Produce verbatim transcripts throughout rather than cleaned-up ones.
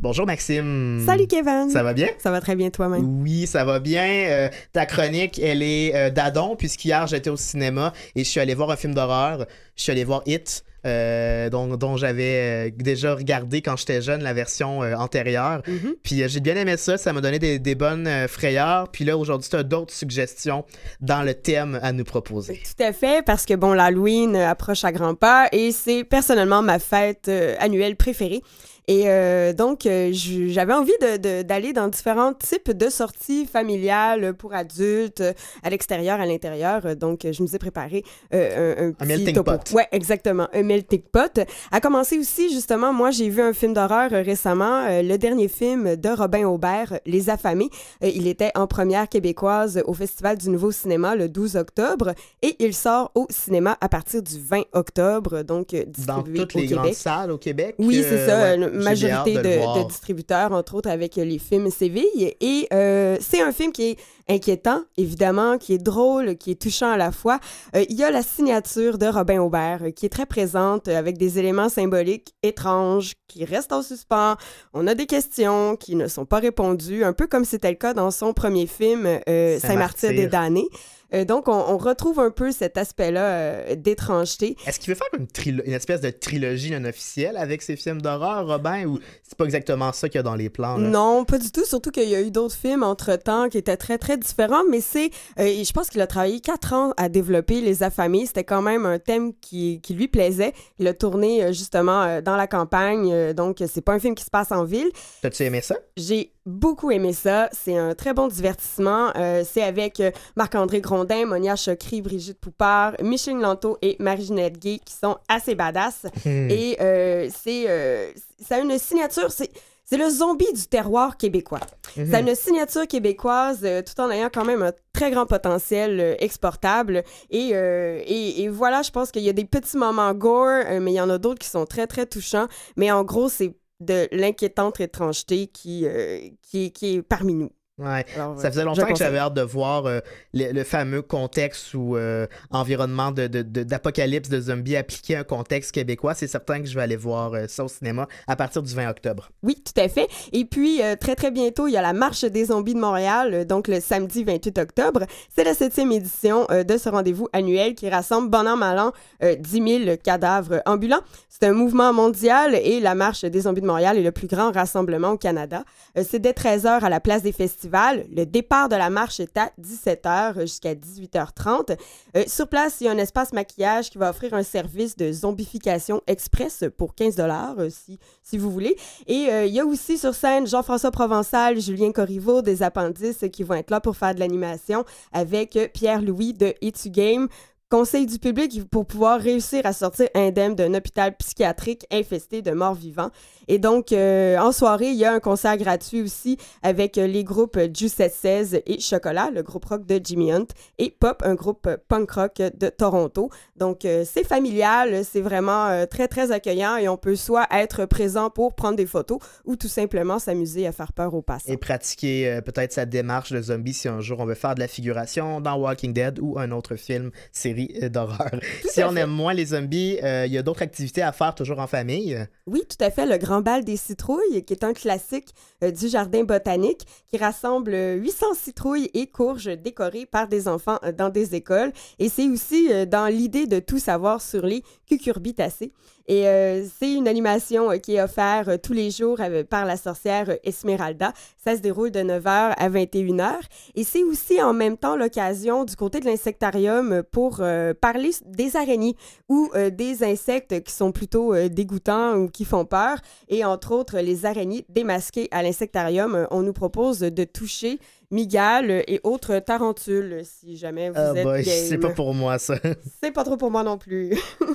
Bonjour Maxime. Salut Kevin. Ça va bien? Ça va très bien toi-même. Oui, ça va bien. Euh, ta chronique, elle est euh, d'adon, puisqu'hier j'étais au cinéma et je suis allé voir un film d'horreur. Je suis allé voir It, euh, dont, dont j'avais euh, déjà regardé quand j'étais jeune, la version euh, antérieure. Mm-hmm. Puis euh, j'ai bien aimé ça, ça m'a donné des, des bonnes euh, frayeurs. Puis là, aujourd'hui, tu as d'autres suggestions dans le thème à nous proposer. Tout à fait, parce que bon, l'Halloween approche à grands pas et c'est personnellement ma fête euh, annuelle préférée. Et euh, donc, euh, j'avais envie de, de, d'aller dans différents types de sorties familiales pour adultes, à l'extérieur, à l'intérieur. Donc, je nous ai préparé euh, un, un, un melting topo. pot. Ouais, exactement, un melting pot. À commencer aussi, justement, moi, j'ai vu un film d'horreur euh, récemment, euh, le dernier film de Robin Aubert, Les Affamés. Euh, il était en première québécoise au Festival du Nouveau Cinéma le douze octobre et il sort au cinéma à partir du vingt octobre, donc euh, distribué dans toutes au les Québec. Grandes salles au Québec. Oui, euh, c'est ça. Ouais. Majorité de, de, de distributeurs, entre autres avec les films Séville. Et euh, c'est un film qui est inquiétant, évidemment, qui est drôle, qui est touchant à la fois. Euh, il y a la signature de Robin Aubert euh, qui est très présente euh, avec des éléments symboliques étranges qui restent en suspens. On a des questions qui ne sont pas répondues, un peu comme c'était le cas dans son premier film euh, Saint-Martyr des damnés. Euh, donc, on, on retrouve un peu cet aspect-là euh, d'étrangeté. Est-ce qu'il veut faire une, trilo- une espèce de trilogie non officielle avec ses films d'horreur, Robin, ou c'est pas exactement ça qu'il y a dans les plans? Là? Non, pas du tout. Surtout qu'il y a eu d'autres films entre-temps qui étaient très, très différents, mais c'est... Euh, je pense qu'il a travaillé quatre ans à développer Les Affamés. C'était quand même un thème qui, qui lui plaisait. Il a tourné, euh, justement, euh, dans la campagne, euh, donc c'est pas un film qui se passe en ville. T'as-tu aimé ça? J'ai beaucoup aimé ça. C'est un très bon divertissement. Euh, c'est avec euh, Marc-André Grondin, Monia Chokri, Brigitte Poupard, Micheline Lanto et Marie-Ginette Gay qui sont assez badass. Mmh. Et euh, c'est, euh, ça a une signature... C'est, C'est le zombie du terroir québécois. Mm-hmm. Ça a une signature québécoise euh, tout en ayant quand même un très grand potentiel euh, exportable. Et, euh, et, et voilà, je pense qu'il y a des petits moments gore, euh, mais il y en a d'autres qui sont très, très touchants. Mais en gros, c'est de l'inquiétante étrangeté qui, euh, qui, qui est parmi nous. Ouais, Alors, ça faisait je longtemps que conseille. j'avais hâte de voir euh, le, le fameux contexte ou euh, environnement de, de, de, d'apocalypse de zombies appliqué à un contexte québécois. C'est certain que je vais aller voir euh, ça au cinéma à partir du vingt octobre. Oui, tout à fait. Et puis, euh, très, très bientôt, il y a la Marche des zombies de Montréal, euh, donc le samedi vingt-huit octobre. C'est la septième édition euh, de ce rendez-vous annuel qui rassemble, bon an, mal an, euh, dix mille cadavres ambulants. C'est un mouvement mondial et la Marche des zombies de Montréal est le plus grand rassemblement au Canada. Euh, c'est dès treize heures à la place des festivals. Le départ de la marche est à dix-sept heures jusqu'à dix-huit heures trente. Euh, sur place, il y a un espace maquillage qui va offrir un service de zombification express pour quinze dollars euh, si, si vous voulez. Et euh, il y a aussi sur scène Jean-François Provençal, Julien Corriveau des Appendices euh, qui vont être là pour faire de l'animation avec euh, Pierre-Louis de Etu Game. Conseil du public pour pouvoir réussir à sortir indemne d'un hôpital psychiatrique infesté de morts vivants. Et donc, euh, en soirée, il y a un concert gratuit aussi avec euh, les groupes Juice seize et Chocolat, le groupe rock de Jimmy Hunt, et Pop, un groupe punk rock de Toronto. Donc, euh, c'est familial, c'est vraiment euh, très, très accueillant et on peut soit être présent pour prendre des photos ou tout simplement s'amuser à faire peur aux passants. Et pratiquer euh, peut-être sa démarche de zombie si un jour on veut faire de la figuration dans Walking Dead ou un autre film, série d'horreur. Tout si on fait. aime moins les zombies, il euh, y a d'autres activités à faire toujours en famille. Oui, tout à fait. Le Grand Bal des citrouilles, qui est un classique euh, du jardin botanique, qui rassemble huit cents citrouilles et courges décorées par des enfants euh, dans des écoles. Et c'est aussi euh, dans l'idée de tout savoir sur les cucurbitacées. Et euh, c'est une animation euh, qui est offerte euh, tous les jours euh, par la sorcière euh, Esmeralda. Ça se déroule de neuf heures à vingt et une heures. Et c'est aussi en même temps l'occasion du côté de l'insectarium pour euh, parler des araignées ou euh, des insectes qui sont plutôt euh, dégoûtants ou qui font peur. Et entre autres, les araignées démasquées à l'insectarium, euh, on nous propose de toucher mygales et autres tarentules, si jamais vous oh êtes boy, game. C'est pas pour moi, ça. C'est pas trop pour moi non plus.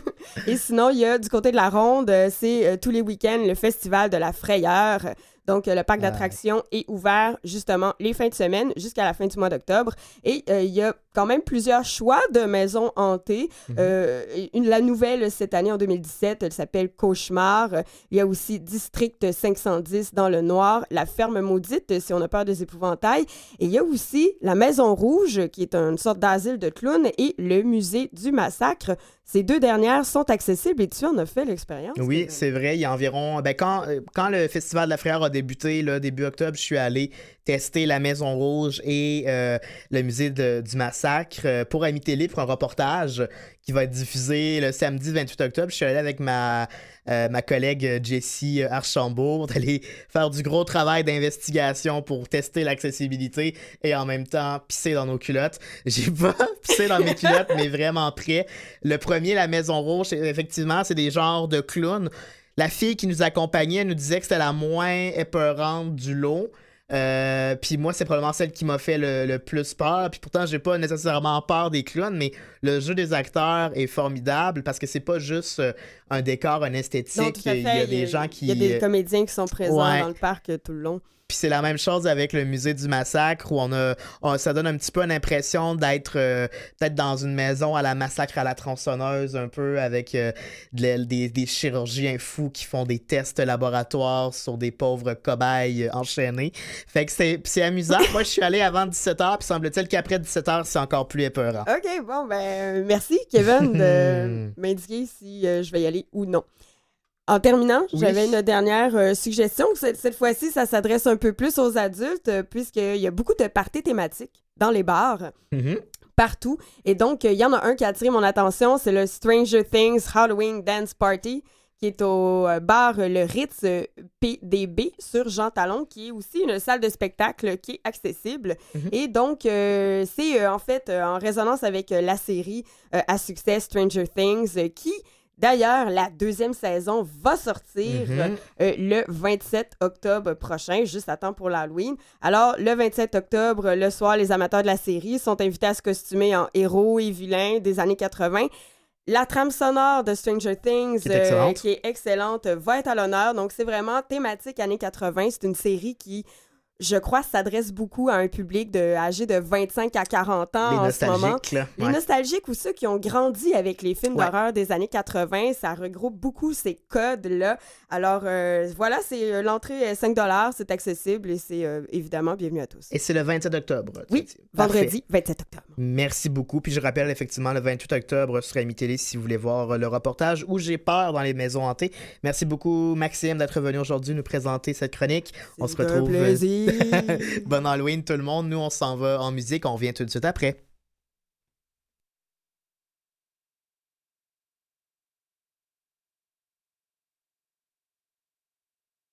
Et sinon, il y a du côté de la Ronde, c'est euh, tous les week-ends le festival de la frayeur. Donc, euh, le parc d'attractions est ouvert justement les fins de semaine jusqu'à la fin du mois d'octobre. Et euh, il y a quand même plusieurs choix de maisons hantées. Mm-hmm. Euh, une, la nouvelle cette année, en deux mille dix-sept, elle s'appelle Cauchemar. Il y a aussi District cinq cent dix dans le noir, La Ferme Maudite, si on a peur des épouvantails. Et il y a aussi la Maison Rouge, qui est une sorte d'asile de clowns, et le Musée du Massacre. Ces deux dernières sont accessibles et tu en as fait l'expérience. Oui, c'est vrai. Il y a environ... Ben, quand, quand le Festival de la Frayeur a a débuté, là, début octobre, je suis allé tester la Maison Rouge et euh, le musée de, du Massacre euh, pour Ami Télé pour un reportage qui va être diffusé le samedi vingt-huit octobre. Je suis allé avec ma, euh, ma collègue Jessie Archambault d'aller faire du gros travail d'investigation pour tester l'accessibilité et en même temps pisser dans nos culottes. J'ai pas pissé dans mes culottes, mais vraiment près. Le premier, la Maison Rouge, effectivement, c'est des genres de clowns. La fille qui nous accompagnait, elle nous disait que c'était la moins épeurante du lot. Euh, puis moi, c'est probablement celle qui m'a fait le, le plus peur. Puis pourtant, j'ai pas nécessairement peur des clowns, mais le jeu des acteurs est formidable parce que c'est pas juste euh, un décor, un esthétique. Non, tout à fait. Il y a des il y a, gens qui... Il y a des comédiens qui sont présents ouais. dans le parc tout le long. Puis c'est la même chose avec le musée du Massacre où on a, on, ça donne un petit peu l'impression d'être euh, peut-être dans une maison à la Massacre à la tronçonneuse, un peu avec euh, de, des, des chirurgiens fous qui font des tests laboratoires sur des pauvres cobayes enchaînés. Fait que c'est, c'est amusant. Moi, je suis allé avant dix-sept heures, puis semble-t-il qu'après dix-sept heures, c'est encore plus épeurant. OK, bon, ben merci, Kevin, de m'indiquer si euh, je vais y aller ou non. En terminant, oui. j'avais une dernière euh, suggestion. Cette, cette fois-ci, ça s'adresse un peu plus aux adultes, euh, puisqu'il y a beaucoup de parties thématiques dans les bars, mm-hmm. partout. Et donc, il euh, y en a un qui a attiré mon attention, c'est le Stranger Things Halloween Dance Party, qui est au euh, bar Le Ritz euh, P D B sur Jean Talon, qui est aussi une salle de spectacle qui est accessible. Mm-hmm. Et donc, euh, c'est euh, en fait euh, en résonance avec euh, la série euh, à succès Stranger Things, euh, qui... D'ailleurs, la deuxième saison va sortir mm-hmm. euh, le vingt-sept octobre prochain, juste à temps pour l'Halloween. Alors, le vingt-sept octobre, le soir, les amateurs de la série sont invités à se costumer en héros et vilains des années quatre-vingts. La trame sonore de Stranger Things, qui est, euh, qui est excellente, va être à l'honneur. Donc, c'est vraiment thématique années quatre-vingts. C'est une série qui... je crois, s'adresse beaucoup à un public de, âgé de vingt-cinq à quarante ans en ce moment. Là. Les ouais. nostalgiques ou ceux qui ont grandi avec les films ouais. d'horreur des années quatre-vingts, ça regroupe beaucoup ces codes-là. Alors, euh, voilà, c'est euh, l'entrée est cinq dollars, c'est accessible et c'est euh, évidemment bienvenue à tous. Et c'est le vingt-sept octobre. Oui, vendredi vingt-sept octobre. Merci beaucoup. Puis je rappelle effectivement le vingt-huit octobre sur Ami Télé si vous voulez voir le reportage où j'ai peur dans les maisons hantées. Merci beaucoup, Maxime, d'être venu aujourd'hui nous présenter cette chronique. C'est on se retrouve. Un plaisir. Bon Halloween tout le monde. Nous, on s'en va en musique. On revient tout de suite après.